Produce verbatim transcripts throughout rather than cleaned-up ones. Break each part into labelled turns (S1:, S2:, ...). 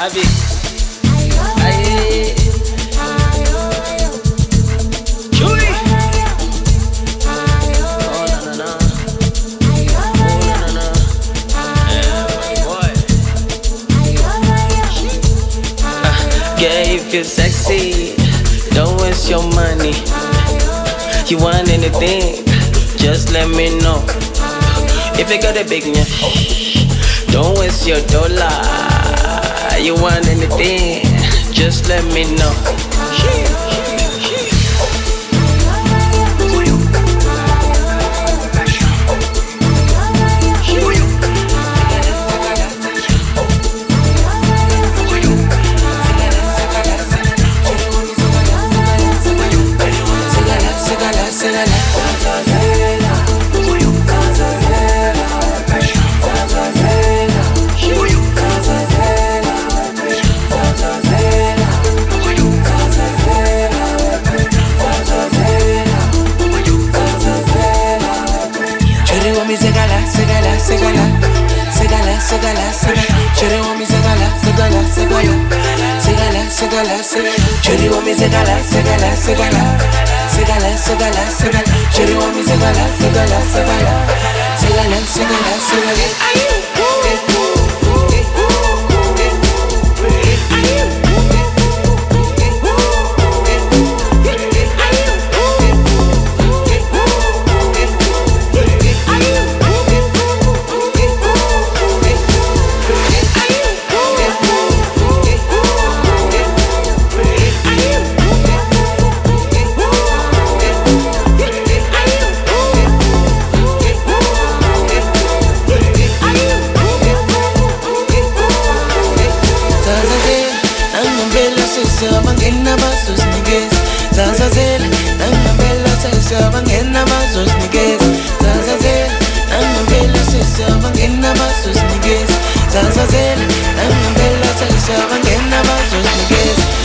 S1: Abi. Aye. Chewy. Oh na na na. Oh na na na. Yeah, boy. Uh, yeah, you feel sexy. Don't waste your money. You want anything? Just let me know. If you got a big nyash, don't waste your dollar. You want anything? Just let me know.
S2: Segala, segala, segala, segala, segala. Chérie, want me segala, segala, segala, segala, segala, segala. Chérie, want me segala, segala, segala, segala, segala, segala. Chérie, want me segala, segala, segala, segala, segala, segala. Bangena mazos niggas, Zazazela, Nangabella says Bangena mazos niggas, Zazazela, Nangabella says Bangena mazos niggas, Zazazela, Nangabella says Bangena mazos niggas.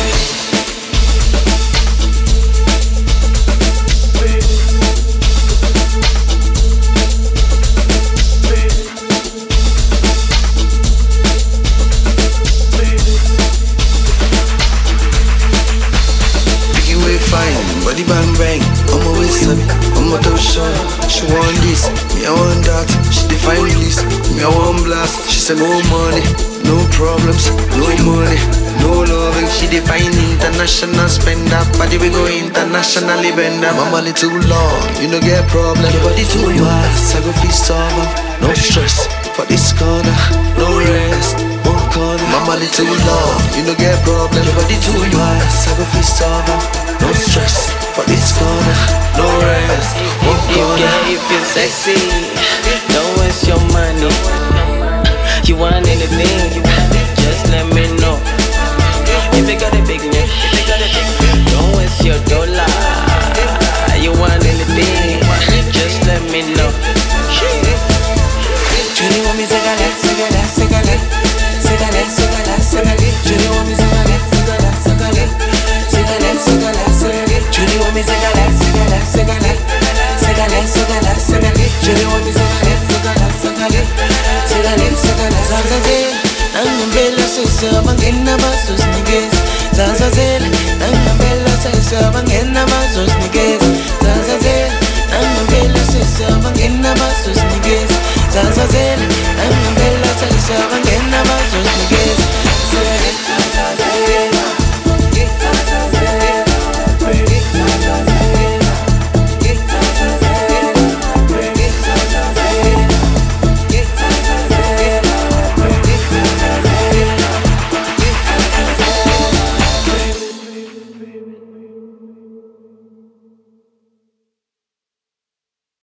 S3: Body bang bang, I'm always sabi, I'm a toe shot. She want this, me I want that. She define this, me I want blast. She say no money, no problems, no money, no loving. She define international spender, body we go internationally bender. My money too long, you no get problem. Your body too fast, I go feast over. No stress for this corner, no rest. One corner, my money too long, you no get problem. Your body too fast, I go feast over. No stress for this corner, no rest. One corner.
S1: Yeah, you feel sexy. Don't waste your money. You want anything? Just let me know. If you got a big neck, don't waste your dollar. You want anything? Just let me know.